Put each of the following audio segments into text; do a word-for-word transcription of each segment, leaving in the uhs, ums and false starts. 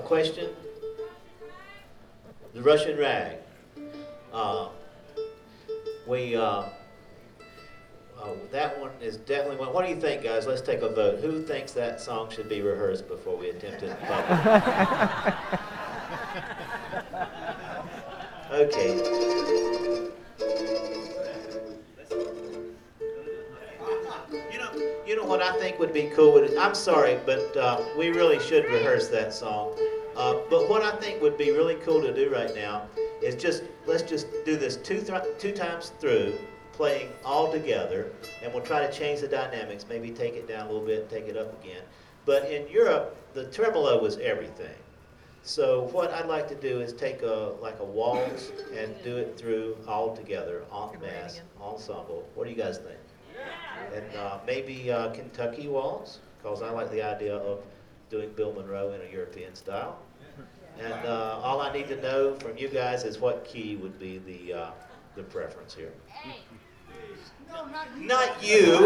question? The Russian Rag. Uh, we, uh, uh, that one is definitely one. What do you think, guys? Let's take a vote. Who thinks that song should be rehearsed before we attempt it in public? Okay. You know, you know what I think would be cool? Would, I'm sorry, but uh, we really should rehearse that song. Uh, but what I think would be really cool to do right now is just, let's just do this two, th two times through, playing all together, and we'll try to change the dynamics, maybe take it down a little bit and take it up again. But in Europe, the tremolo was everything. So what I'd like to do is take a, like a waltz and do it through all together, en masse, ensemble. What do you guys think? And uh, maybe uh, Kentucky waltz, because I like the idea of doing Bill Monroe in a European style. And uh, all I need to know from you guys is what key would be the uh, the preference here. No, not you. Not you.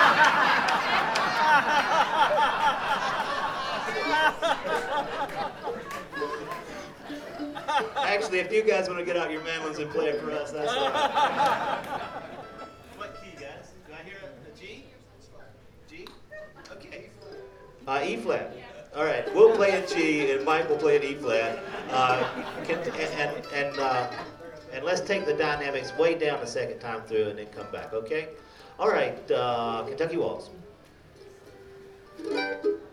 Actually, if you guys want to get out your mandolins and play it for us, that's all right. What key, guys? Do I hear a, a G? G? Okay. Uh, E flat. All right, we'll play a G, and Mike will play an E flat. Uh, can, and and uh, and let's take the dynamics way down the second time through, and then come back. Okay? All right, uh, Kentucky Waltz.